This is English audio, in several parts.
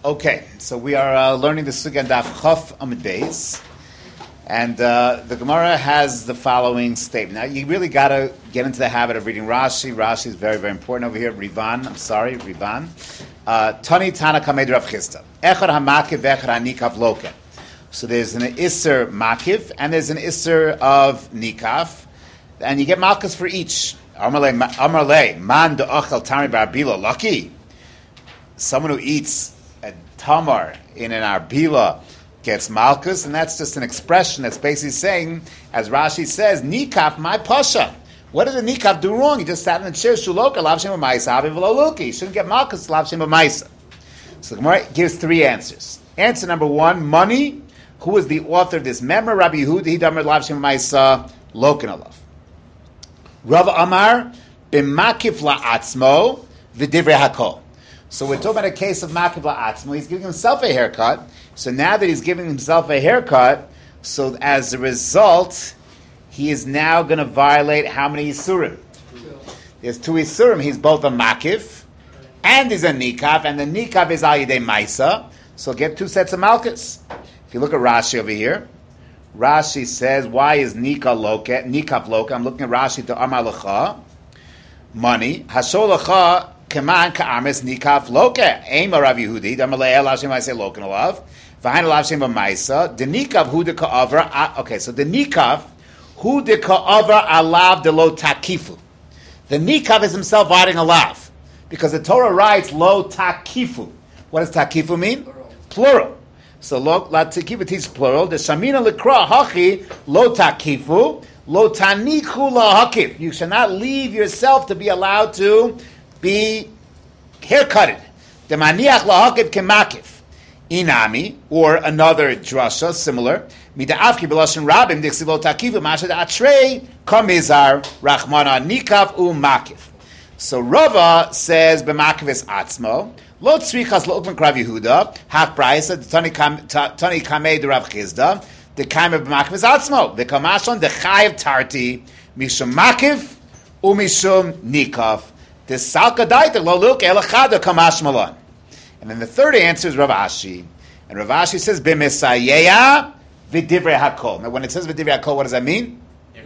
Okay, so we are learning the Sugya Daf Chaf Amud Beis, and the Gemara has the following statement. Now, you really got to get into the habit of reading Rashi. Rashi is very, very important over here. Rivan. Tani Tana Kamed Rav Chisda. Echad HaMakiv Echad HaNikav Loken. So there's an Isser Makiv, and there's an Isser of Nikav, and you get Malkas for each. Amarle, Man De'ochel Tami Barbila, lucky. Someone who eats a tamar in an arbila gets malchus, and that's just an expression that's basically saying, as Rashi says, nikaf my pasha. What did the nikaf do wrong? He just sat in the chair, shuloka, lav shem b'maisa, havi v'lo luki. He shouldn't get malchus, lav shem b'maisa. So the Gemara gives three answers. Answer number one, money. Who is the author of this memor? Rabbi Yehuda, he damer lav shem b'maisa, loken alav. Rav Amar, b'makif la'atzmo, v'divrei hakol. So we're talking about a case of Makiv La'atzmo. He's giving himself a haircut. So now that he's giving himself a haircut, so as a result, he is now going to violate how many Isurim? There's two Isurim. He's both a Makiv and he's a Nikav, and the Nikav is Al Yidei Maisa. So get two sets of Malchus. If you look at Rashi over here, Rashi says, why is Nikav Loka? I'm looking at Rashi to Amar Lecha. Money. Hashol Lecha. Keman ka'ames nikaf loke. Ema Rav Yehudi. Damalei elav shem ma'aseh loken alav. V'hain elav shem b'maisa. The nikav hu de ka'avar. Okay, so the nikav hu de ka'avar alav de lo takifu. The nikav is himself writing alav, because the Torah writes lo takifu. What does takifu mean? Plural. So lo takifu teaches plural. The shamina lekra hachi lo takifu lo tanichu la hakif. You should not leave yourself to be allowed to be haircutted. The maniach lahakid kemakif. Inami, or another drasha similar. Mida'afki b'lashon rabim diksilo takivu mashad atrei kamizar rachmana nikav u'makif. So Rava says b'makif is atzmo. Lo tzrichas lo ukman krav Yehuda. Hak brayisa tani kamei de Rav Chisda. The kaim of b'makif is atzmo. The kamashon the chayiv tarti mishum makif u'mishum nikav. And then the third answer is Rav Ashi. And Rav Ashi says, B'mesayeya v'divrei hakol. Now when it says v'divrei hakol, what does that mean?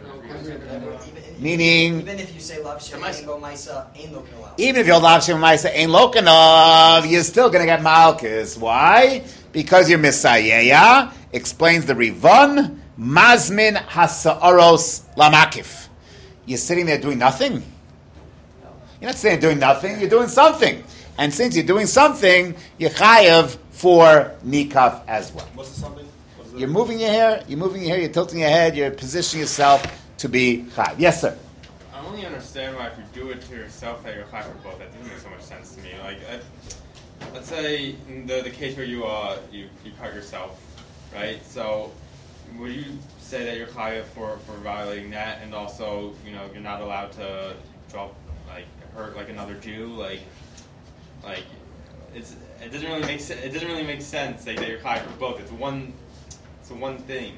Meaning, even if you say lav shem maisa ain't loken alav. Even if you're lav shem maisa ain't loken alav, you're still going to get malchus. Why? Because you're mesayeya. Explains the Rivan, mazmin hasa'aros lamakif. You're sitting there doing nothing. You're not sitting there doing nothing, you're doing something. And since you're doing something, you're chayav for nikaf as well. What's the something? You're moving your hair, you're tilting your head, you're positioning yourself to be chayav. Yes, sir? I only understand why if you do it to yourself that you're chayav for both. That doesn't make so much sense to me. Like, let's say in the case where you cut yourself, right? So would you say that you're chayav for violating that, and also, you're not allowed to drop, hurt like another Jew, like it doesn't really make sense. It doesn't really make sense that you're chayav for both. It's one thing.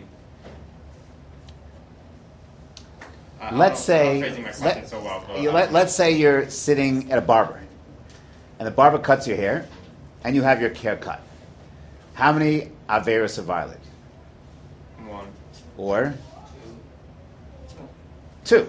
Let's say you're sitting at a barber, and the barber cuts your hair, and you have your hair cut. How many averos are violated? One. Or two.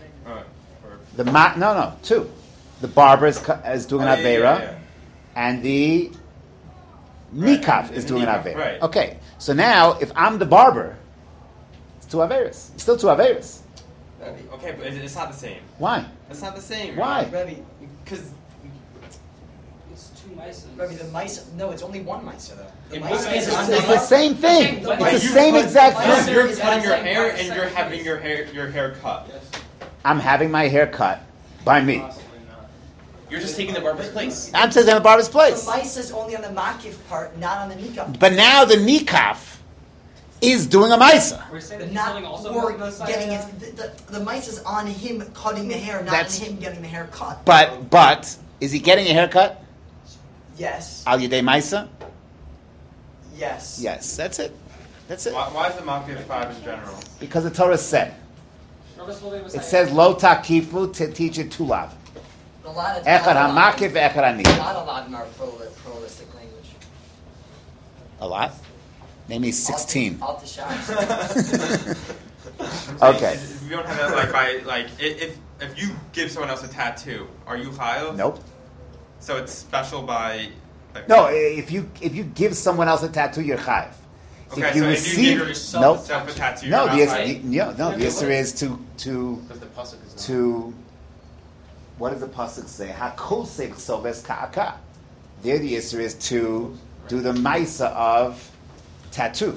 Two. The barber is doing an avera, and the nikaf is doing an avera. Right. Okay, so now if I'm the barber, it's two averas. It's still two averas. Okay, but it's not the same. Why? It's not the same. Why? Because it's two mice. Rabbi, the mice. No, it's only one mice though. It's the same thing. It's the same exact thing. You're cutting your hair and you're having your hair cut. I'm having my hair cut by me. You're just taking the barber's place. I'm taking the barber's place. The mice is only on the makif part, not on the nikaf. But now the nikaf is doing a maisa. We're saying But that not something also for on the side getting of it. The mice is on him cutting the hair, not on him getting the hair cut. But is he getting a haircut? Yes. Al yedei maisa? Yes. Yes, that's it. That's it. Why is the makif 5 in general? Because the Torah said. It says lo takifu to teach it to lav. A lot of Echad hamakif, echad hanikaf. Not a lot of them are pluralistic language. A lot? Name me 16. Out the shop. Okay. If you don't have that, if you give someone else a tattoo, are you chayav? Nope. So it's special by. No, if you give someone else a tattoo, you're chayiv. Okay, If you so receive, if you give yourself a tattoo, no, you're not chayav. the answer is to Because the pasuk is not. to. What does the pasuk say? Hakosek soves ka'aka. There, the answer is to do the ma'isa of tattoo.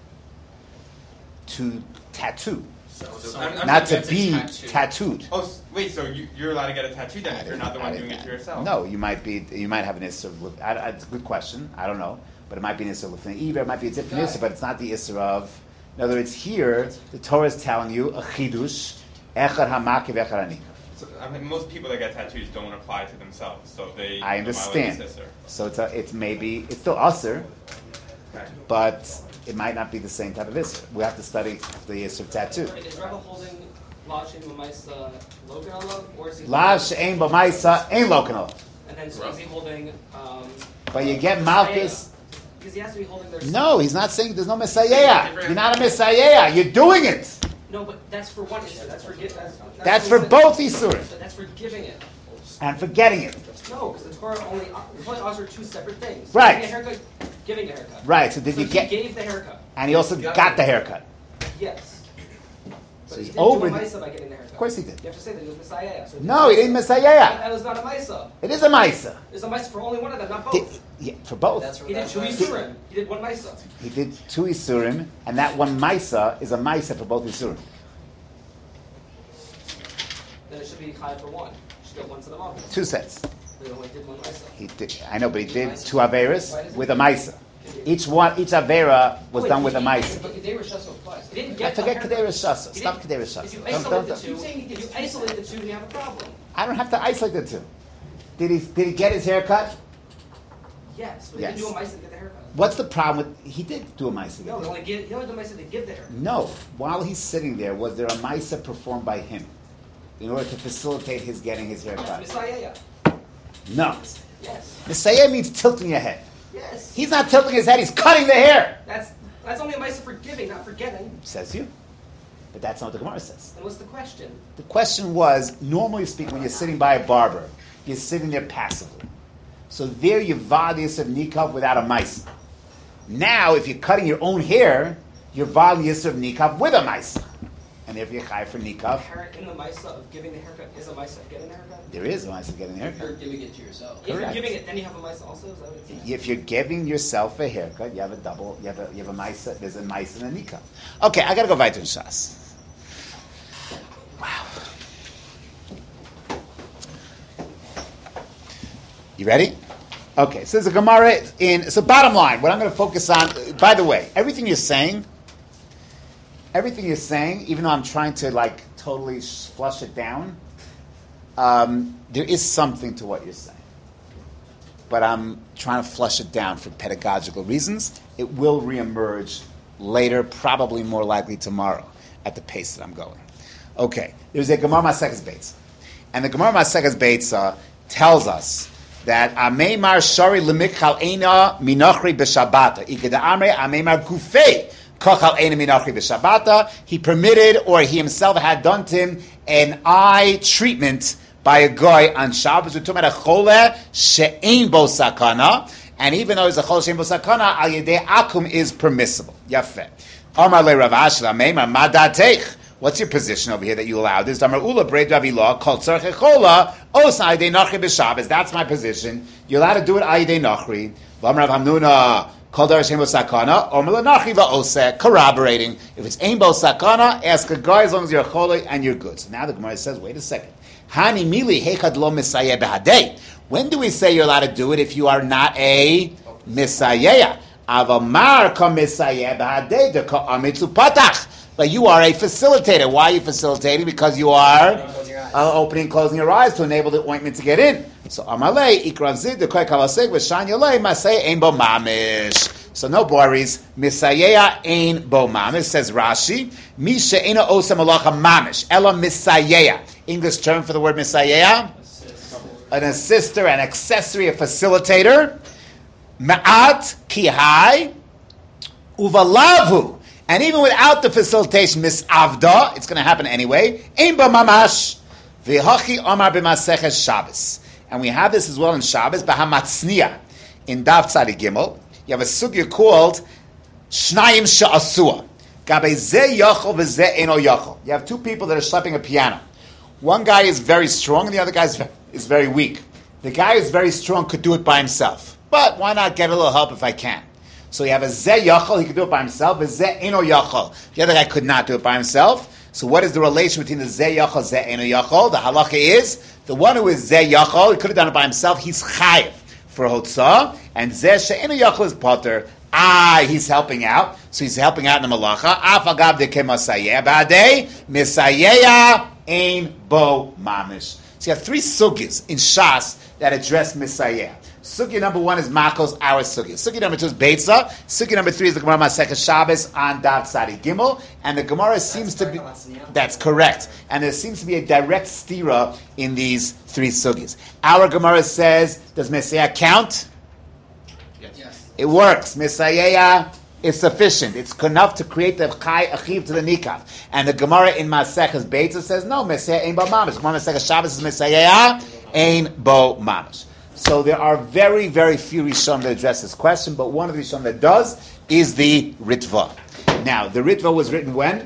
To tattoo, I'm not to gets a be tattoo. tattooed. Oh, wait. So you're allowed to get a tattoo then if you're not the one doing it to yourself? No, you might have an issur. It's a good question. I don't know, but it might be an issur with an either. It might be a different issur, but it's not the issur of. In other words, here the Torah is telling you a chidush, echad hamakiv echad hanikaf. So, I mean, most people that get tattoos don't apply to themselves, so they. I understand. violate this issur. So it's still usur, Okay. but it might not be the same type of issur. We have to study the issur of tattoo. Is Rebbe holding Lav Shem B'Maisa Logan Allah, or is he? Lav she'ein b'maisa ein lokanol. And then so is he holding? But you get malchus. Because he has to be holding their. No, he's not saying there's no messiah. You're not a messiah. You're doing it. No, but that's for one issue. That's for That's for both isurim. That's for giving it. And forgetting it. No, because the Torah only offers two separate things. Right. Giving a haircut, giving a haircut. Right. So did So you he get? gave the haircut. And he also got the haircut. Yes. So But he's he didn't over do a the- Maisa by getting the haircut. Of course he did. You have to say that it was Messiah. So No, he didn't messiah. That was not a Maisa. It is a ma'isa. It's a Maisa for only one of them, not both. Yeah, for both. He did two Yisurim. He did one Maisa. He did 2 isurim, and that one ma'isa is a ma'isa for both isurim. Then it should be Chai for one. You should get one to the mom. 2 sets. They only did one Maisa. He did. I know, but he did 2 averas with a ma'isa. Each avera was done with a ma'isa. But Kedei Rosh Hashanah applies. He didn't I get forget the Kedei haircut. Rosh Hashanah. He Stop didn't- Kedei Rosh If you Hashanah. isolate the two, then you have a problem. I don't have to isolate the two. Did he get his haircut? Yes, but Yes. he didn't do a Maisa to get the haircut. What's the problem with? He did do a ma'isa. No, he only did a Maisa to give the haircut. No. While he's sitting there, was there a ma'isa performed by him in order to facilitate his getting his haircut? Messiah. No. Yes. Messiah means tilting your head. Yes. He's not tilting his head, he's cutting the hair. That's only a Maisa for giving, not for getting. Says you. But that's not what the Gemara says. And what's the question? The question was, normally speaking, when you're sitting by a barber, you're sitting there passively. So there you vadius of nikav without a mice. Now, if you're cutting your own hair, you're vadius of nikav with a mice. And if you're chai for nikav, In the Maisa of giving the haircut is a Maisa of getting the haircut? there is a mice of getting a haircut. You're giving it to yourself. If you're Correct. giving it, then you have a Maisa also? Is that what it's saying? If you're giving yourself a haircut, you have a double, you have a mice, there's a mice and a nikav. Okay, I gotta go weiter in Shas. Wow. You ready? Okay, so there's a Gemara in. So bottom line, what I'm going to focus on. By the way, everything you're saying, even though I'm trying to like totally flush it down, there is something to what you're saying. But I'm trying to flush it down for pedagogical reasons. It will reemerge later, probably more likely tomorrow, at the pace that I'm going. Okay, there's a Gemara Maseches Beitza, and the Gemara Maseches Beitza tells us that Ameimar Shari Lemichal Eina Minachri B'Shabbata Ikeda Amre Ameimar Gufei Kochal Eina Minachri B'Shabbata. He permitted, or he himself had done to him, an eye treatment by a guy on Shabbos. We're talking about a chole she'ein bo sakana, and even though it's a chole she'ein bo sakana, al yedei akum is permissible. Yafeh. Amar le Rav Ashi Ameimar Madateich. What's your position over here that you allow this? Damar ula breid Ravilah called tzarche chola os ayidei nachri b'Shabbos. That's my position. You're allowed to do it ayidei nachri. V'amar Rav Hamnuna called dar shem sakana omar nachri va'oseh. Corroborating. If it's ein bo sakana, ask a guy as long as you're a chola and you're good. So now the Gemara says, wait a second. Hani mili hechad lo misayeh behadei. When do we say you're allowed to do it if you are not a misayeh? Avamar ka misayeh behadei de ka amitzu patach. But you are a facilitator. Why are you facilitating? Because you are opening and closing your eyes to enable the ointment to get in. So Amalei ikrav zid the koy kalaseg v'shan yolei masay ein bo mamish. So no worries. Misayeya ein bo mamish, says Rashi. Mi she'ena osa malacha mamish. Ela misayeya. English term for the word misayeya? An assister, an accessory, a facilitator. Ma'at kihai. Uvalavu. And even without the facilitation, misavda, it's going to happen anyway. Ein ba mamash. V'hachi omar b'maseches Shabbos. And we have this as well in Shabbos, b'hamatzniya. In Daf Tzadi Gimel, you have a sugya called Shnayim Sha'asua. Gabe ze yachol v'ze eno yachol. You have two people that are schlepping a piano. One guy is very strong and the other guy is very weak. The guy who's very strong could do it by himself. But why not get a little help if I can? So you have a ze yachol, he could do it by himself, a ze eno yachol. The other guy could not do it by himself. So what is the relation between the ze yachol, ze eno yachol? The halacha is, the one who is ze yachol, he could have done it by himself, he's chayiv for hotzah, and ze she'eno yachol is potter. He's helping out. So he's helping out in the malacha. Af agav de kemasayeh ba'adei, misayeh ein bo mamish. So you have three sugyas in Shas that address misayeh. Sugya number one is Makos, our sugya. Sugya number two is Beitza. Sugya number three is the Gemara Masechah Shabbos on Daf Tzadi Gimel. And the Gemara seems to be... That's correct. And there seems to be a direct stira in these three sugyas. Our Gemara says, does Messiah count? Yes. It works. Messiah is sufficient. It's enough to create the Chai Achiv to the Nikaf. And the Gemara in Masechah Beitza says, no, Messiah ain't bo mamish. Gemara Masechah Shabbos is Messiah ain't bo mamish. So there are very, very few Rishon that address this question, but one of the Rishon that does is the Ritva. Now, the Ritva was written when?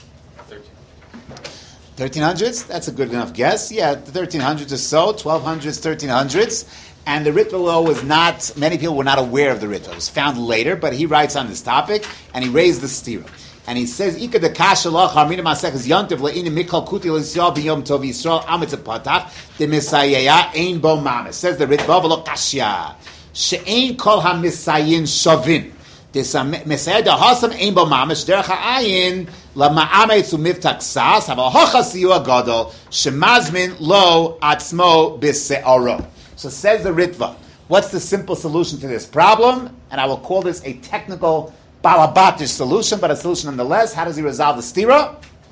1300s? That's a good enough guess. Yeah, the 1300s or so, 1200s, 1300s. And the Ritva law was not, many people were not aware of the Ritva. It was found later, but he writes on this topic, and he raised the stira. And he says, "Ika de kasha lach harmina masechas yontiv le'ina mikal kuti l'Yisrael b'yom tov Yisrael amitz patach de misayeya ein bo mames." Says the Ritva v'lo kasha she'ein kol hamisayin shavin. This misayeh de hasam ein bo mames derech ha'ayin lama'ametz u'mivtak sas haval hachasiyu agadol shemazmin lo atzmo b'se'aro. So says the Ritva, what's the simple solution to this problem? And I will call this a technical balabatish solution, but a solution nonetheless. How does he resolve the stira?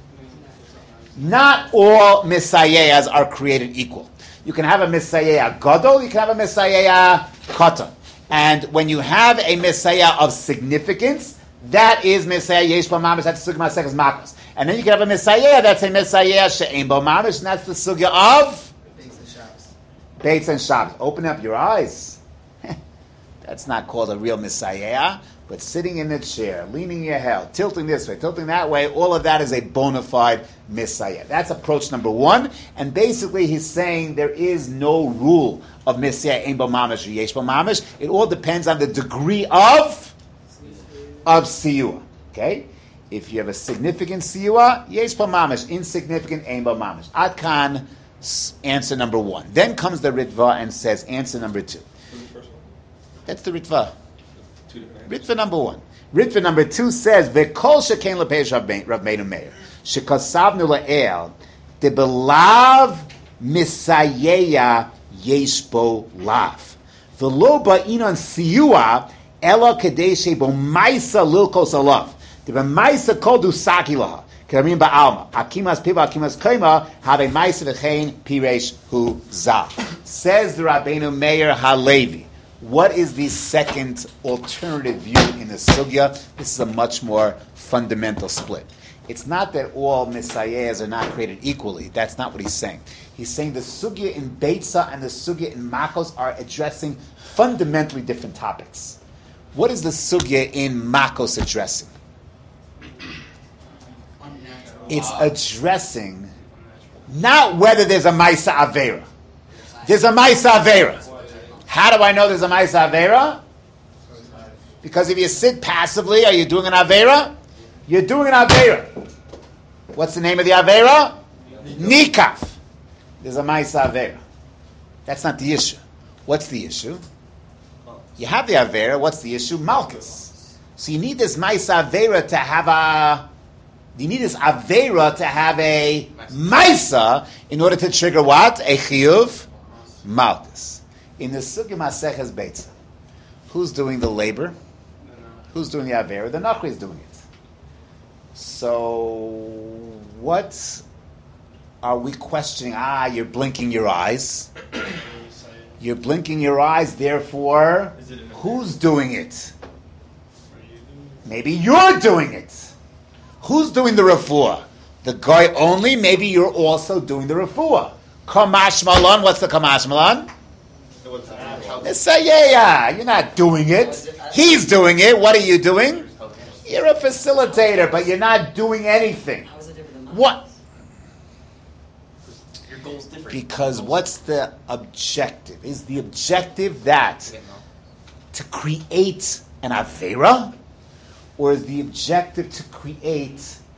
Not all misayehs are created equal. You can have a misayeh gadol, you can have a misayeh katan. And when you have a misayeh of significance, that is misayeh yesh bo mamish, that's the sugya masechas makos. And then you can have a misayeh that's a misayeh she'ein bo mamish, and that's the sugya of Beitz and Shabbos. Open up your eyes. That's not called a real misayeh. But sitting in the chair, leaning your head, tilting this way, tilting that way, all of that is a bona fide misayeh. That's approach number one. And basically he's saying there is no rule of misayeh ein bo mamish or yesh bo mamish. It all depends on the degree of siyua. Okay? If you have a significant siyua, yesh bo mamish. Insignificant, ein bo mamish. Ad kan, answer number one. Then comes the Ritva and says answer number two. That's the Ritva. Ritva number one. Ritva number two says, "V'kol shekain lepeish Rav Meinu Meir shekasavnu le'el debelav misayeya yesh bo lav v'lo ba'inon siyua ela kadei shebo ma'isa lilkos alav debemaisa kol dusaki laha k'ramim ba'alma akimas piva akimas kaima have ma'isa v'chein piresh hu za." Says the Rabbeinu Meir Halevi. What is the second alternative view in the sugya? This is a much more fundamental split. It's not that all misayehs are not created equally. That's not what he's saying. He's saying the sugya in Beitza and the sugya in Makos are addressing fundamentally different topics. What is the sugya in Makos addressing? It's addressing not whether there's a Maisa Avera. There's a Maisa Avera. How do I know there's a Maisa Avera? Because if you sit passively, are you doing an Avera? You're doing an Avera. What's the name of the Avera? Nikaf. There's a Maisa Avera. That's not the issue. What's the issue? You have the Avera. What's the issue? Malchus. So you need this Maisa Avera to have a... You need this Avera to have a Maisa in order to trigger what? A Chiyuv? Malchus. In the Sugya Maseches Beitza, who's doing the labor? Who's doing the Avera? The Nachri is doing it. So, what are we questioning? You're blinking your eyes. You're blinking your eyes, therefore, who's doing it? Maybe you're doing it. Who's doing the refuah? The guy only? Maybe you're also doing the refuah. Kamash Malan, what's the Kamash Malan? Misayaya, you're not doing it. He's doing it. What are you doing? You're a facilitator, but you're not doing anything. How is it different than What? Your goal's different. Because what's the objective? Is the objective that to create an Avera? Or is the objective to create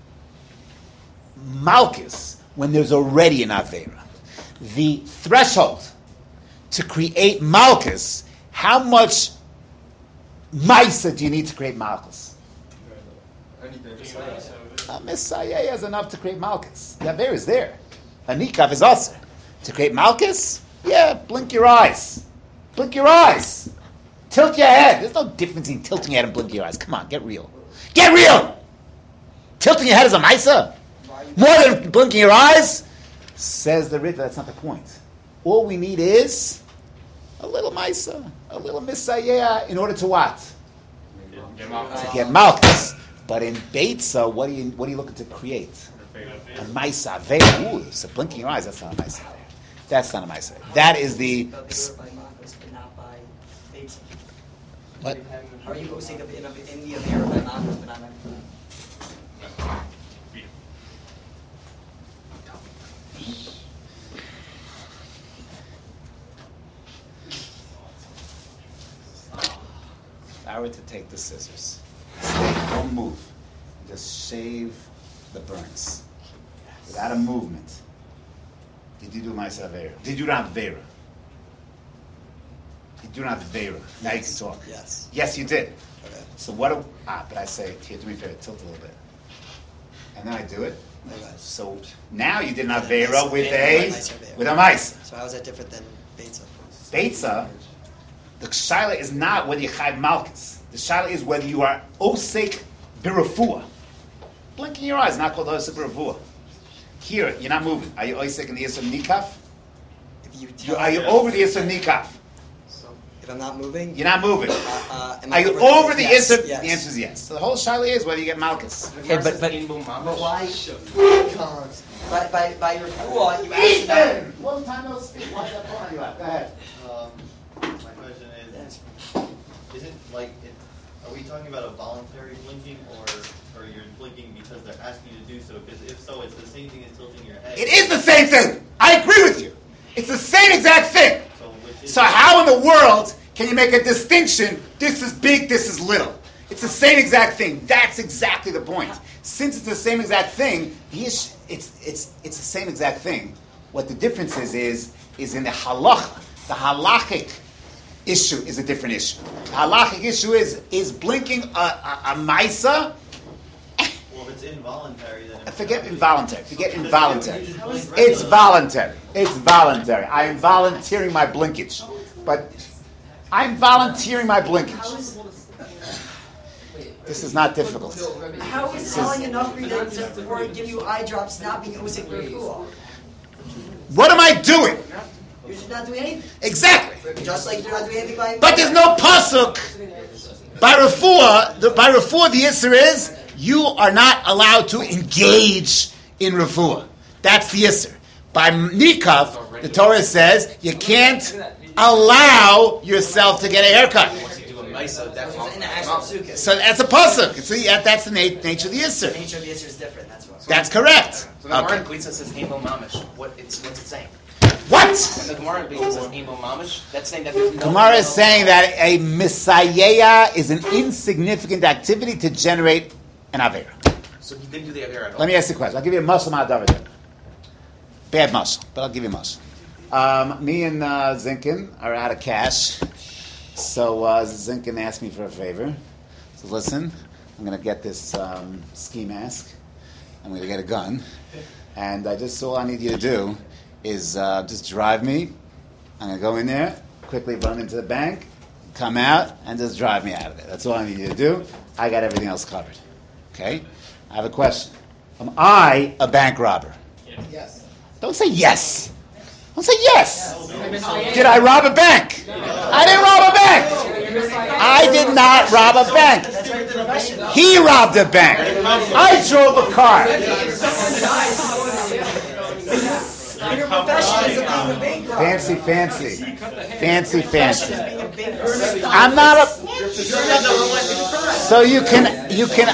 Malchus when there's already an Avera? The threshold to create Malchus, how much Maisa do you need to create Malchus? A Messiah is enough to create Malchus. The Avera is there. A Nikav is also. To create Malchus? Yeah, blink your eyes. Blink your eyes. Tilt your head. There's no difference in tilting your head and blinking your eyes. Come on, get real. Get real! Tilting your head is a Maisa? More than blinking your eyes? Says the Ritva, that's not the point. All we need is a little Maisa, a little Messiah in order to what? To get Malchus. But in Beitza, what are you looking to create? A Maisa. Ooh, so blinking your eyes, that's not a Maisa. That's not a Maisa. That is the... by Malchus, but not by Beitza? What? How are you posting in the Avera by Malchus, but not by If I were to take the scissors, don't move, just shave the burns without a movement. Did you do Maisa Avera? Did you not Avera? Did you not Avera? Now you can talk. Yes. Yes, you did. Okay. So what? But I say, here, do me a favor, tilt a little bit, and then I do it. Okay. So now you did an With a Avera with Maisa. a Maisa. So how is that different than Beitza? Beitza, the shaila is not whether you chayv malchus. The shaila is whether you are osek birafua. Blinking your eyes, not called osek birafua. Here, you're not moving. Are you osek in the yisur nikaf? Are you over the yisur nikaf? If I'm not moving, You're not moving. am Are I you over the yes, yisur? yes. The answer is yes. So the whole shaila is whether you get malchus. Okay, but But why? By your fool, you asked about. Long time no speak. What's that phone on you at? Go ahead. My question is, are we talking about a voluntary blinking, or you're blinking because they're asking you to do so? Because if so, it's the same thing as tilting your head. It is the same thing. I agree with you. It's the same exact thing. So which is So how in the world can you make a distinction? This is big, this is little. It's the same exact thing. That's exactly the point. Since it's the same exact thing, it's the same exact thing. What the difference is in the halacha. The halachic issue is a different issue. The halachic issue is blinking a maisa. Well, if it's involuntary, then Forget involuntary. It's voluntary. It's voluntary. I am volunteering my blinkage. But I'm volunteering my blinkage. This is not difficult. How is telling enough to give you eye drops not being osik birafua? What am I doing? You're just not doing anything. Exactly. Just like you're not doing anything by. But there's no pasuk. By refuah, the Yisr is you are not allowed to engage in refuah. That's the Yisr. By Nikav, the Torah says you can't allow yourself to get a haircut. So that's a pasuk. That's the nature of the Yisr. The nature of the Yisr is different. That's why. That's correct. So the Gemara in Beitza says Heimo Mamish. What's it saying? What? When the Gemara in Beitza says Heimo Mamish, that's saying that there's no... Gemara is saying that a Messiah is an insignificant activity to generate an Avera. So he didn't do the Avera at all. Let me ask you a question. I'll give you a muscle ma'adavar. Bad muscle, but I'll give you a muscle. Me and Zinkin are out of cash. So Zinkin asked me for a favor. So listen, I'm going to get this ski mask. I'm going to get a gun. And all I need you to do is just drive me. I'm going to go in there, quickly run into the bank, come out, and just drive me out of there. That's all I need you to do. I got everything else covered. Okay? I have a question. Am I a bank robber? Yes. Don't say yes. Don't say yes. Did I rob a bank? I didn't rob a bank. I did not rob a bank. He robbed a bank. I drove a car. Your profession is being a bank robber. Fancy. I'm not a. So you can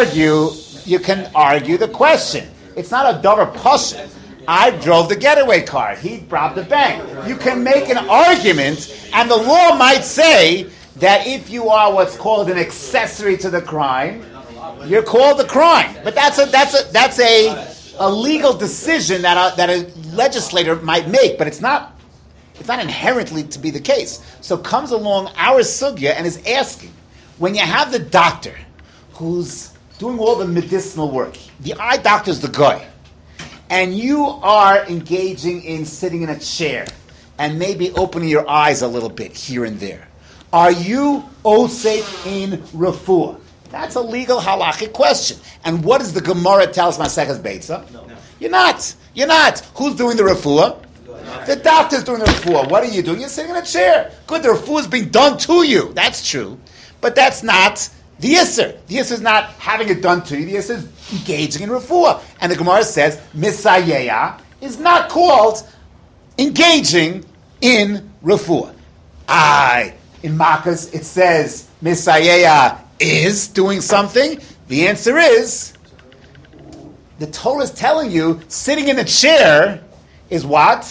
argue the question. It's not a davar pasha. I drove the getaway car. He robbed the bank. You can make an argument, and the law might say that if you are what's called an accessory to the crime, you're called a crime. But that's a legal decision that a legislator might make. But it's not inherently to be the case. So comes along our sugya and is asking, when you have the doctor who's doing all the medicinal work, the eye doctor's the guy, and you are engaging in sitting in a chair and maybe opening your eyes a little bit here and there, are you osek in refuah? That's a legal halachic question. And what does the Gemara tell us, Maseches Beitza? No. You're not. Who's doing the refuah? The doctor's doing the refuah. What are you doing? You're sitting in a chair. Good, the refuah is being done to you. That's true. But that's not the Yisr. The Yisr is not having it done to you. The Yisr is engaging in refuah. And the Gemara says, Misayeya is not called engaging in refuah. In Makkos, it says, Misayeya is doing something. The answer is, the Torah is telling you, sitting in a chair is what?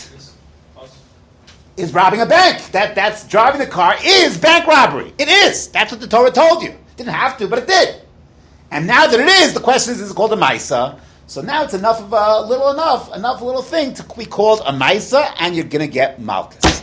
Is robbing a bank. That's driving the car is bank robbery. It is. That's what the Torah told you. Didn't have to, but it did. And now that it is, the question is it called a Maisa? So now it's enough little thing to be called a Maisa, and you're going to get Malchus.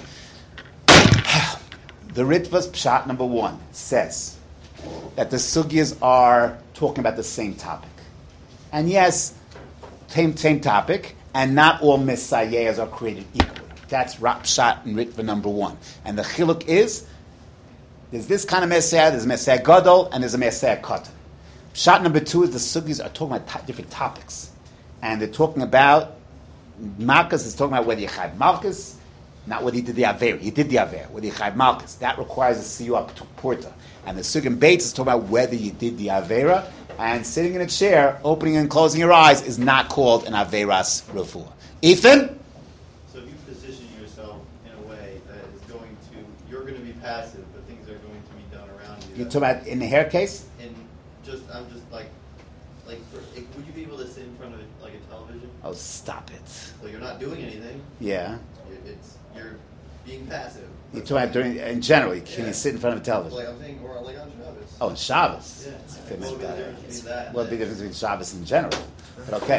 The Ritva's Pshat number 1 says that the Sugyas are talking about the same topic. And yes, same topic, and not all Messiahs are created equally. That's Pshat and Ritva number 1. And the chiluk is, there's this kind of Messiah, there's a Messiah Gadol, and there's a Messiah Katan. Pshat number 2 is the Sugyas are talking about different topics. And they're talking about, Malchus is talking about whether you chayv Malchus, not whether he did the Aver. He did the Aver, whether you chayv Malchus. That requires a siyua porta. And the Sugim Bates is talking about whether you did the Avera, and sitting in a chair, opening and closing your eyes, is not called an Averas Refuah. Ethan? So if you position yourself in a way that is you're going to be passive, but things are going to be done around you. You're talking about in the hair case? I'm just like, would you be able to sit in front of a television? Oh, stop it. So you're not doing anything. Yeah. You're being passive. You're talking about in general, can you sit in front of a television? Like I'm saying, or like on Shabbos. Oh, on Shabbos. Yeah. What's the difference between Shabbos in general? But okay.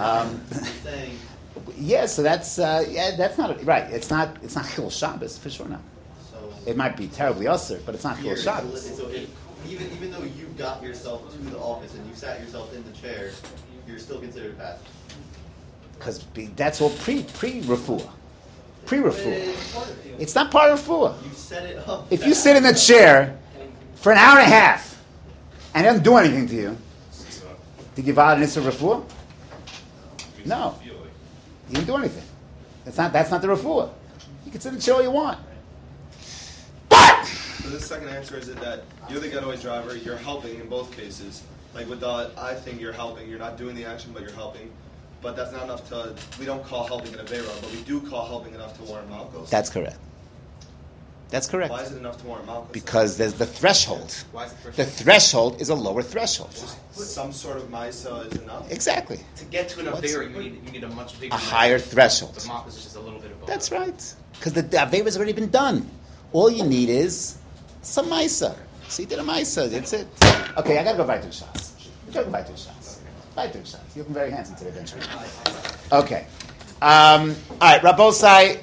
Yeah, so that's not right. It's not Chil Shabbos for sure. Not. So it might be terribly usher, but it's not Chil Shabbos. So even though you got yourself to the office and you sat yourself in the chair, you're still considered passive. Because that's all pre-refuah. Pre-refuah. It's not part of refuah. You set it up. If you sit in the chair for an hour and a half and it doesn't do anything to you, did you violate an issur refuah? No. You didn't do anything. That's not the refuah. You can sit in the chair all you want. But So the second answer is that you're the getaway driver, you're helping in both cases. Like with the I think you're helping, you're not doing the action, but you're helping. But that's not enough we don't call helping an Avera, but we do call helping enough to warrant Malchus. That's correct. That's correct. Why is it enough to warrant Malchus? Because there's the threshold. Why is the threshold? The threshold is a lower threshold. Some sort of Maisa is enough? Exactly. To get to an Avera, you need a much bigger... A higher threshold. The Malchus is just a little bit of... That's right. Because the Avera has already been done. All you need is some Maisa. So you did a Maisa. That's it. Okay, I got to go back to the shots. You got to go back to the shots. Back to the shots. You're looking very handsome today, Benjamin. Okay. All right, Rabosai.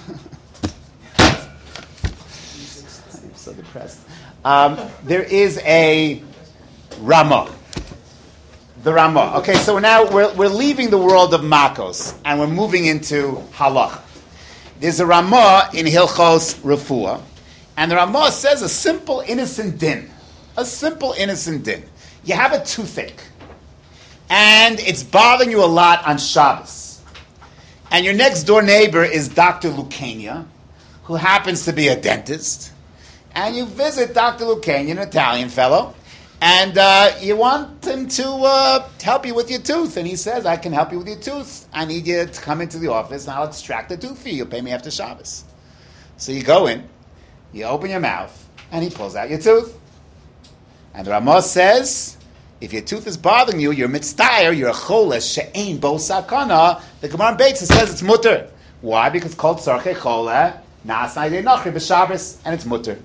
I'm so depressed. There is a Ramah. The Ramah. Okay, so we're leaving the world of Makos and we're moving into Halacha. There's a Ramah in Hilchos Refuah, and the Ramah says a simple innocent din. A simple innocent din. You have a toothache, and it's bothering you a lot on Shabbos. And your next door neighbor is Dr. Lucania, who happens to be a dentist. And you visit Dr. Lucania, an Italian fellow, and you want him to help you with your tooth. And he says, I can help you with your tooth. I need you to come into the office and I'll extract the tooth for you. You'll pay me after Shabbos. So you go in, you open your mouth, and he pulls out your tooth. And the Ramah says, if your tooth is bothering you, you're mitzdayer, you're a chola, she'ein bo sakana. The Gemara in Beitza says it's mutter. Why? Because it's called tzarchei chola, na'asai de nachri b'Shabbos, and it's mutter.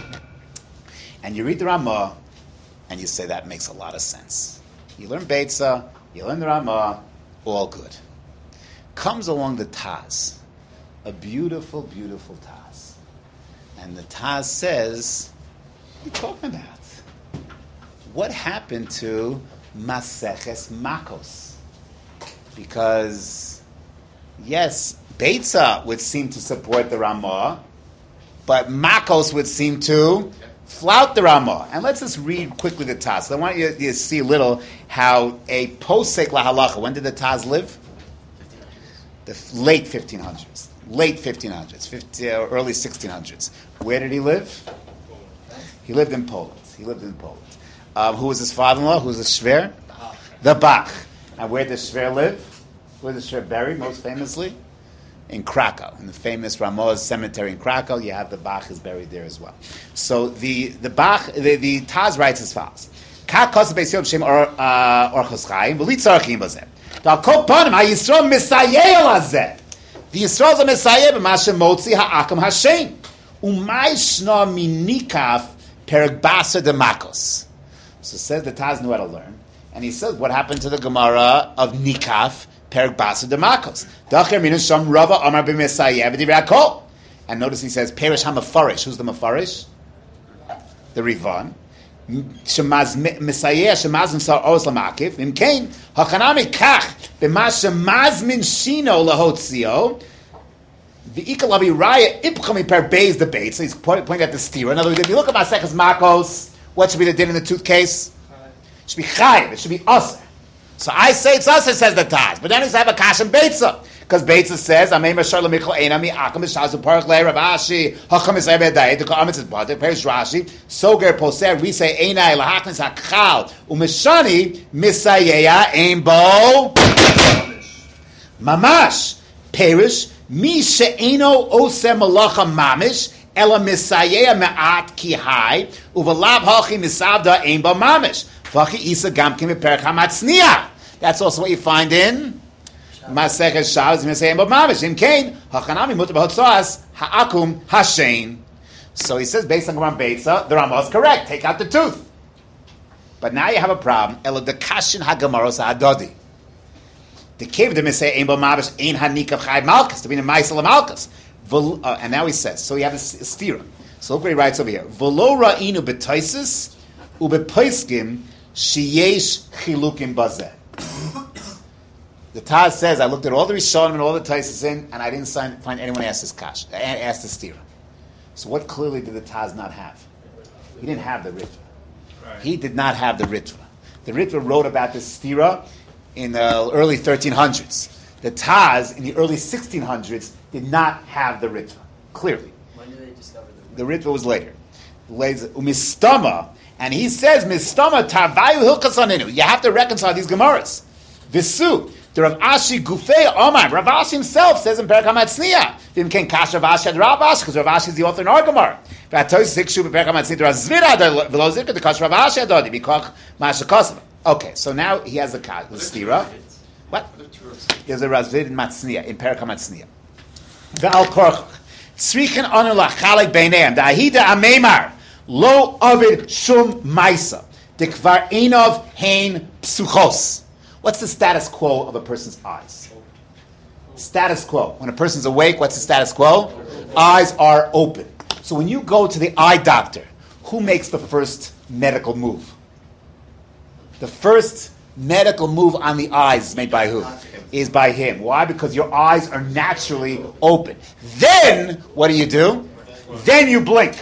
And you read the Ramah, and you say that makes a lot of sense. You learn Beitza, you learn the Ramah, all good. Comes along the Taz, a beautiful, beautiful Taz. And the Taz says, what are you talking about? What happened to Maseches Makos? Because, yes, Beitza would seem to support the Ramah, but Makos would seem to flout the Ramah. And let's just read quickly the Taz. So I want you to see a little how a posek lahalacha. When did the Taz live? The late 1500s. Late 1500s, early 1600s. Where did he live? He lived in Poland. Who was his father-in-law? Who was the Shver? The Bach. And where did Shver live? Where is Shver buried, most famously? In Krakow. In the famous Ramah's cemetery in Krakow, you have the Bach is buried there as well. So the Bach, the Taz writes as follows. Ka kosa beis Yom Shem Orchos Chaim, v'li tzarchim bazeh. Dal kol panim ha-Yisrael misayeh al hazeh. The Yisrael is a misayeh b'ma shemotzi ha'akam Hashem. Umay shna minikaf perek basa de makos. So says the Taz knew how to learn. And he says, what happened to the Gemara of Nikaf, Perek Basa de Makos? Dacher minas sham rava amar b'mesayeh v'divrei hakol. And notice he says, Perish ha-mefarish. Who's the mefarish? The Rivan. Shemaz mesayeh shemaz nisar oz l'makif. Imkein, hachanami kach b'ma shemaz min shino lahotzio. The Ikalabi Raya Ipchami per Beis the bait. So he's pointing at the stira. In other words, if you look at Maseches Makos, what should be the din in the tooth case? It should be chayiv. It should be aser. So I say it's aser, says the Taz. But then he's have a kash and Beitza. Because Beitza says, Amei Mashar L'Michol Einami Akam Mishazu Parach Le Rav Ashi Hacham Yisrael B'Dayit Dukar Amitz B'Dayit Perish Rashi Soger Poser we say Einai L'Haknis HaKchal Umeshani Misayeya Ein Bo Mamash Perish Mi She'eno Oseh Malacha Mamish Ela Misayeh Ma'at Ki Hai Uvalav Hachi Misavda Ein Ba Mamish Vachi Isa Gamkim Perek HaMatzniah. That's also what you find in Masechet Shabbos Misayeh Ba Mamish. In Kain Hachanami Mutar B'Hotzas Ha'akum Hashein. So he says based on Gemara Beitza, the Ramah is correct. Take out the tooth. But now you have a problem. Ela Dekashin HaGemaros HaAdodi. The cave to say Ein Bo Mamish Ein Hanika Chai Malchus to be the Ma'aseh Malchus. And now he says, so you have a stira. So look what he writes over here. V'lo ra'inu b'taisis u'b'paiskim sheyesh chilukim bazeh. The Taz says, I looked at all the Rishonim and all the Taisis in, and I didn't find anyone ask this kash, ask the stira. So what clearly did the Taz not have? He didn't have the Ritva. Right. He did not have the Ritva. The Ritva wrote about this stira in the early 1300s. The Taz in the early 1600s did not have the Ritva, clearly. When did they discover the Ritva was later. Umistama, and he says, Mistama tarvayu hilkasaninu. You have to reconcile these Gemaras. Visu, the Rav Ashi Gufei Omar. Rav Ashi himself says in Perek HaMatzniah, Vim Ken Kash Rav Ashi ad Rav Ashi, because Rav Ashi is the author in our Gemara. Okay, so now he has the stira. What? There's a Razvid in Matzniah, in Perek HaMatzniah. Ve'al korchach. Tzrichen anu lachalek beineim. Da'ahida ameimar. Lo avid shum maisa. Dekvar enov hein psuchos. What's the status quo of a person's eyes? Status quo. When a person's awake, what's the status quo? Eyes are open. So when you go to the eye doctor, who makes the first medical move? The first medical move on the eyes is made by who? Is by him. Why? Because your eyes are naturally open. Then, what do? Then you blink.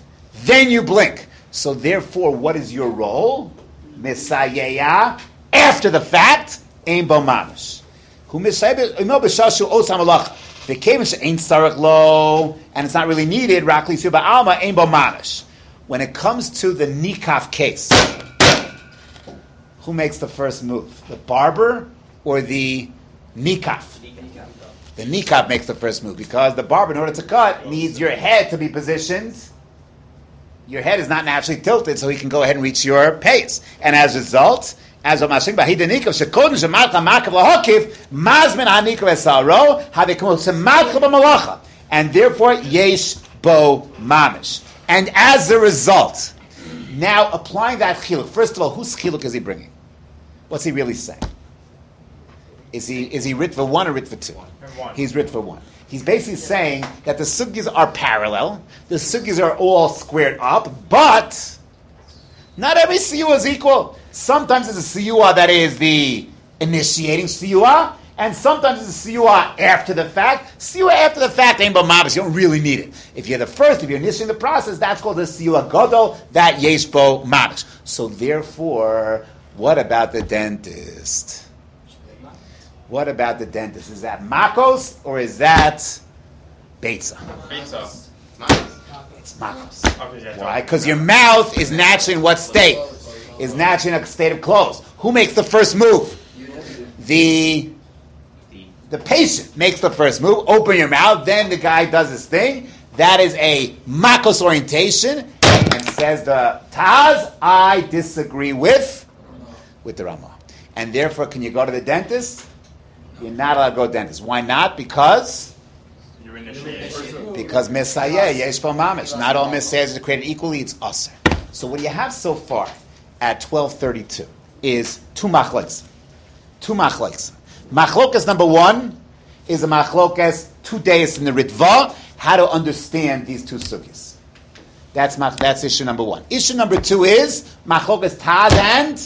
So therefore, what is your role? Misayeya. After the fact, ein bo mamish. Who misaybe imo b'shashu osam alach. The kevish ain't sarach lo, and it's not really needed. Rakli suba alma ein bo mamish. When it comes to the nikaf case, Who makes the first move? The barber or the nikaf? The nikaf makes the first move because the barber, in order to cut, needs your head to be positioned. Your head is not naturally tilted, so he can go ahead and reach your pace. And as a result, as a mashing bahid nikaf shekodin shemalcha makav lahokif mazmin hanikaf esaro havikum shemalcha b'malacha, and therefore yesh bo mamish. And as a result, now applying that chiluk. First of all, whose chiluk is he bringing? What's he really saying? Is he ritva 1 or ritva 2? He's ritva 1. He's basically saying that the sugyas are parallel, the sugyas are all squared up, but not every siyua is equal. Sometimes it's a siyua that is the initiating siyua, and sometimes it's a siyua after the fact. Siyua after the fact ain't but mabis. You don't really need it. If you're the first, if you're initiating the process, that's called a siyua godol, that yesh bo mabis. So therefore, what about the dentist? What about the dentist? Is that makos or is that beitza? Pizza. It's makos. Okay, yeah, Why? Because your mouth is naturally in what state? Is naturally in a state of close. Who makes the first move? The patient makes the first move. Open your mouth. Then the guy does his thing. That is a makos orientation. And says the Taz, I disagree with the Rama. And therefore, can you go to the dentist? You're not allowed to go to the dentist. Why not? Because You're initiating. Because Messiah, Yesh bo mamish. Not all Messiahs are created equally, it's aser. So what you have so far at 12:32 is two machlokes. Two machlokes. Machlokas number 1 is a machlokas 2 days in the Ritva, how to understand these two sugyas. That's issue number 1. Issue number 2 is machlokas Taz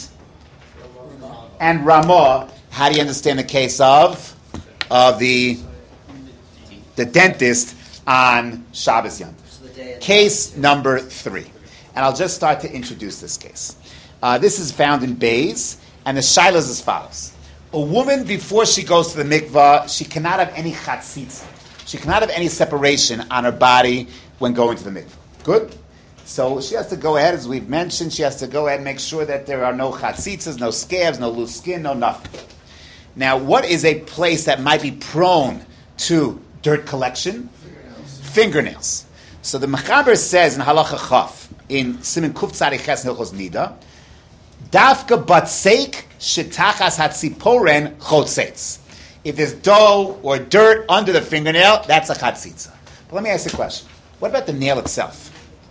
and Ramah. How do you understand the case of the dentist on Shabbos Yom Tov? Case number 3. And I'll just start to introduce this case. This is found in Beis, and the shaila is as follows. A woman, before she goes to the mikvah, she cannot have any chatzitza. She cannot have any separation on her body when going to the mikvah. Good? So she has to go ahead, as we've mentioned, she has to go ahead and make sure that there are no chatzitzas, no scabs, no loose skin, no nothing. Now, what is a place that might be prone to dirt collection? Fingernails. So the Mechaber says in Halacha Chaf, in Siman Kuf Tzaddik Ches Hilchos Nida, Dafka batseik shetachas hatziporen chotzetz. If there's dough or dirt under the fingernail, that's a chatzitza. But let me ask you a question. What about the nail itself?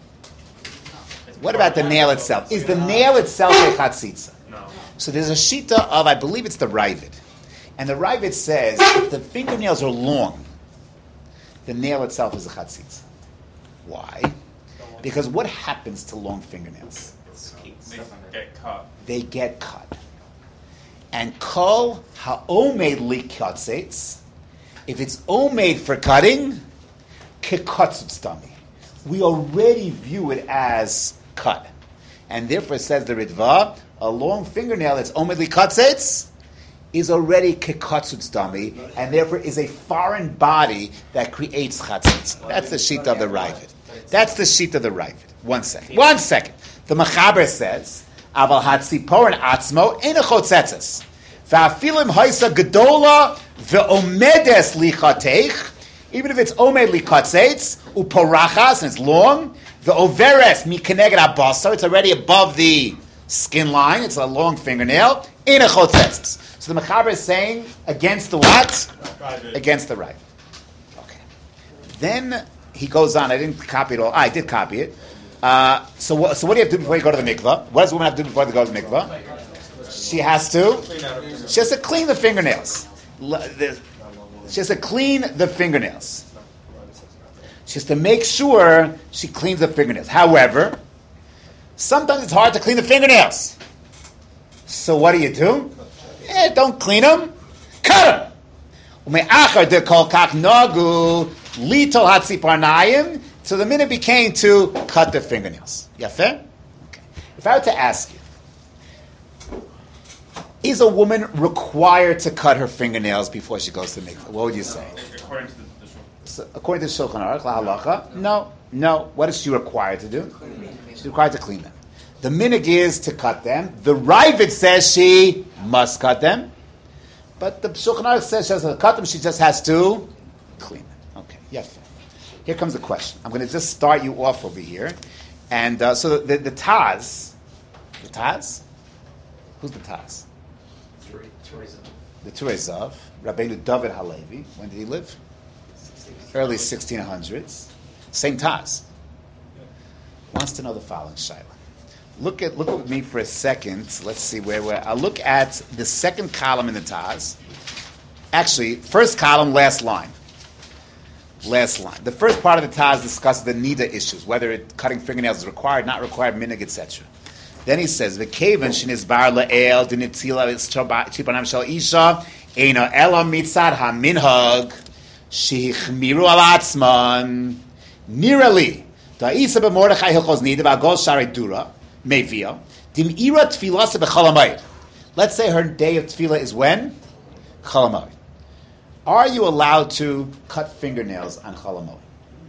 What about the nail itself? Is the nail itself a chatzitza? No. So there's a shita of, I believe it's the Ravid. And the Ravid says, if the fingernails are long, the nail itself is a chatzitza. Why? Because what happens to long fingernails? They get cut. They get cut. And kol ha'omed li katzitz, if it's omed for cutting, kekatzutz dami. We already view it as cut. And therefore, says the Ritva, a long fingernail that's omed li katzitz is already kekatzutz dami, and therefore is a foreign body that creates chatzitz. That's the sheet of the Ravid. That's the sheet of the Ravid. 1 second. 1 second. The Mechaber says, Aval hatziporen atzmo ena chotzetzes. Va'afilim haisa gedola ve'omedes lichateich. Even if it's omed likatzetz, uporachas, and it's long, ve'overes mikeneged abasa, it's already above the skin line, it's a long fingernail, ena chotzetzes. So the Mechaber is saying, against the what? Ravid. Against the Ravid. Okay. Then he goes on, I didn't copy it all. I did copy it. So what do you have to do before you go to the mikvah? What does a woman have to do before they go to the mikvah? She has to clean the fingernails. She has to clean the fingernails. She has to make sure she cleans the fingernails. However, sometimes it's hard to clean the fingernails. So what do? Don't clean them. Cut them. So the minute became to cut the fingernails. Yafeh? Okay. If I were to ask you, is a woman required to cut her fingernails before she goes to the mikvah? What would you say? According to the Shulchan. So, according to Shulchan Aruch, la halacha, no. What is she required to do? She's required to clean them. The minig is to cut them. The Ravid says she must cut them. But the Shulchan Aruch says she doesn't have to cut them, she just has to clean them. Okay, yes. Here comes the question. I'm going to just start you off over here. And so the Taz, who's the Taz? The Turei Zav, Rabbeinu David Halevi. When did he live? Early 1600s. Same Taz. Wants to know the following, Shaila. Look with me for a second. Let's see where we're. I'll look at the second column in the Taz. Actually, first column, last line. Last line. The first part of the Taz discusses the Nida issues, whether cutting fingernails is required, not required, minig, etc. Then he says, "V'kevan shenizbar la'el dinitzila chipanam shel isha eina ela mitzad haminhag shehichmiru al atzman nirali da'isa b'mordechai hilchos nida b'agol shari dura mevia dim'ira tefilasa b'chalamayid." Let's say her day of tefillah is when? Chalamayid. Are you allowed to cut fingernails on chalamayid?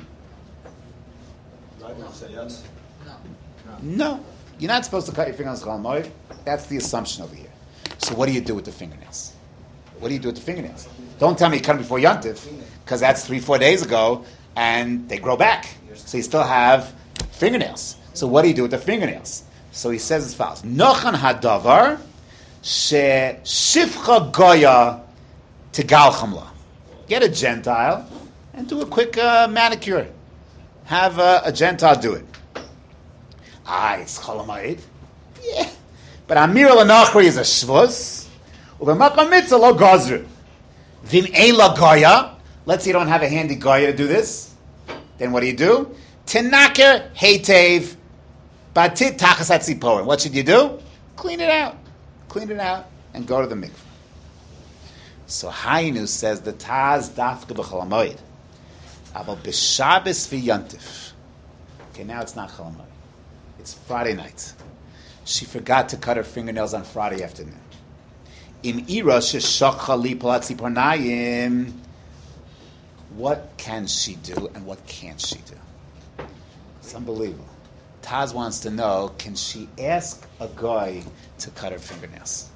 I would say yes. No. You're not supposed to cut your fingernails on chalamayid. That's the assumption over here. So what do you do with the fingernails? What do you do with the fingernails? Don't tell me you cut them before Yontif, because that's 3-4 days ago, and they grow back. So you still have fingernails. So what do you do with the fingernails? So he says as follows: Nochan hadavar she shifcha goya tegal chamla. Get a Gentile and do a quick manicure. Have a Gentile do it. It's chalamayid. Yeah. But Amir al-Nachri is a shvus. U'b'makam mitzvah lo gazru. Vim ein la goya. Let's say you don't have a handy goya to do this. Then what do? Tenaker heitev batit tachas hatziporim. What should you do? Clean it out. Clean it out and go to the mikveh. So Hainu says the Taz dafka b'chalamayid. Abel b'Shabbos v'Yantif. Okay, now it's not chalamayid. It's Friday night. She forgot to cut her fingernails on Friday afternoon. Im ira sheshakha li palatzi parnayim. What can she do and what can't she do? It's unbelievable. Taz wants to know, can she ask a guy to cut her fingernails?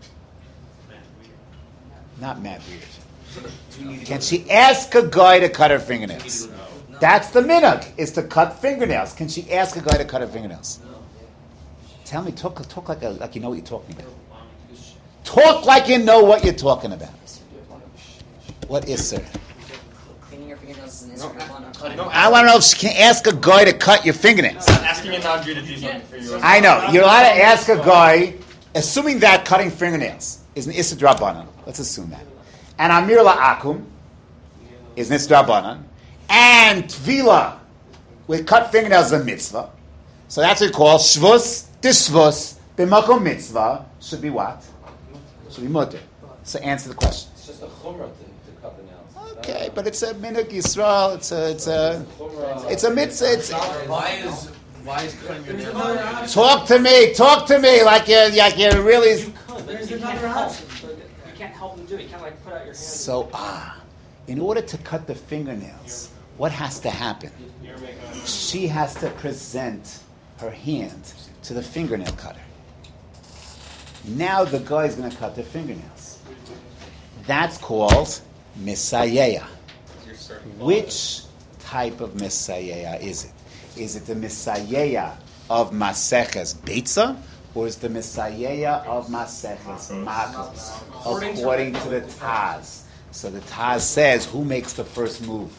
Not mad weird. Can she ask a guy to cut her fingernails? That's the minhag, is to cut fingernails. Can she ask a guy to cut her fingernails? Tell me, talk like you know what you're talking about. Talk like you know what you're talking about. What is, sir? Cleaning your fingernails is an I want to know if she can ask a guy to cut your fingernails. Asking a non-Jew to do something for you. I know. You're allowed to ask a guy, assuming that cutting fingernails is an Issa Drabanan. Let's assume that. And Amir La'akum is an Issa Drabanan. And Tvila with cut fingernails is a mitzvah. So that's what we call Shvus, Dishvus, B'makom mitzvah. Should be what? Should be mutter. So answer the question. It's just a chumrah to cut the nails. Okay, but it's a minhag Yisrael. It's a mitzvah. It's, Why is cutting your nails? talk to me, like you're really. There's another option. You can't help them do it. You can't put out your hands. So in order to cut the fingernails, what has to happen? She has to present her hand to the fingernail cutter. Now the guy is going to cut the fingernails. That's called Misayeya. Which type of Misayeya is it? Is it the Misayeya of Maseches Beitza, or is the Misayeya of Maseches Makos? According to the Taz. So the Taz says, who makes the first move?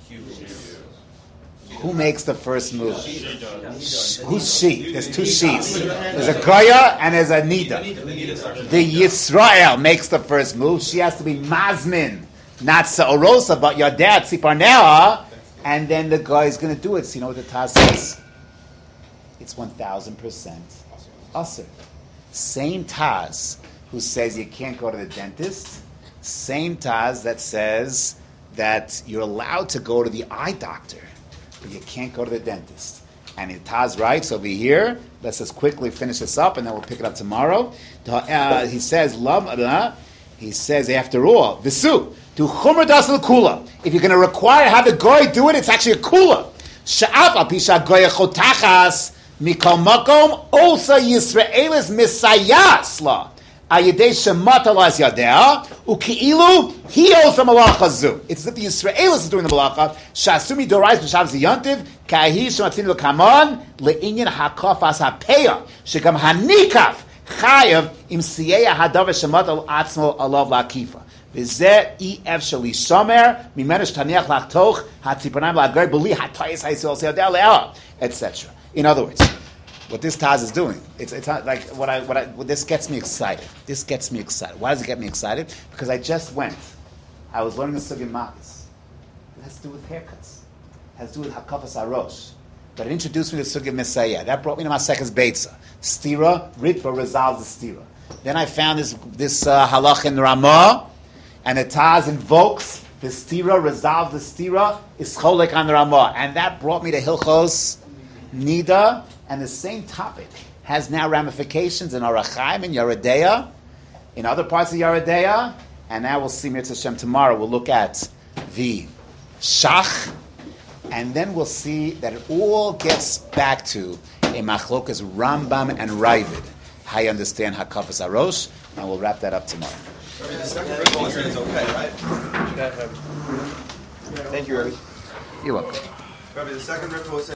Who makes the first move? Who's she? There's two she's. There's a Goya and there's a Nida. The Yisrael makes the first move. She has to be Mazmin, not Sa'orosa, but your dad, Tziparnea, and then the guy is going to do it. So you know what the Taz says? It's 1,000% Asr. Same Taz who says you can't go to the dentist. Same Taz that says that you're allowed to go to the eye doctor, but you can't go to the dentist. And Taz writes over here, let's just quickly finish this up and then we'll pick it up tomorrow. He says, after all, Visu, do chumra dasal kula. If you're going to require have the goy do it, it's actually a kula. Sha'af al pisha goya chotachas Mikol makom osa Yisraelis misayasla. Ayidei shemat alas yadea uki'ilu he osa malacha zu. It's as if the Yisraelis is doing the malacha. Shasumi dorais b'shav ziyantiv kahi shematin l'kamon le'inyan hakafas hapeya shekam hanikaf chayav im siyeya hadavar shemat al atzmo alav lakifa. V'zeh ef shali shomer mimenesh taniach lachtoch hatzipanayim la'agar b'li hatayis ha'yisrael seyadeh le'ah, etc. In other words, what this Taz is doing, it's not like what this gets me excited. This gets me excited. Why does it get me excited? Because I was learning the Sugin Makis. It has to do with haircuts. It has to do with Hakafas Arosh. But it introduced me to Sugin Messiah. That brought me to my second Beitza. Stira, Ritva resolves the Stira. Then I found this halach in Ramah, and the Taz invokes the Stira, resolves the Stira, is Cholek on the Ramah. And that brought me to Hilchos Nida, and the same topic has now ramifications in Orach Chaim, in Yeridea, in other parts of Yeridea, and now we'll see Mitzvah Hashem tomorrow. We'll look at the Shach, and then we'll see that it all gets back to a Machlokas Rambam and Ravid. How you understand Hakafas Arosh, and we'll wrap that up tomorrow. The second ritual is okay, right? Thank you, Rabbi. You're welcome. Rabbi, the second ritual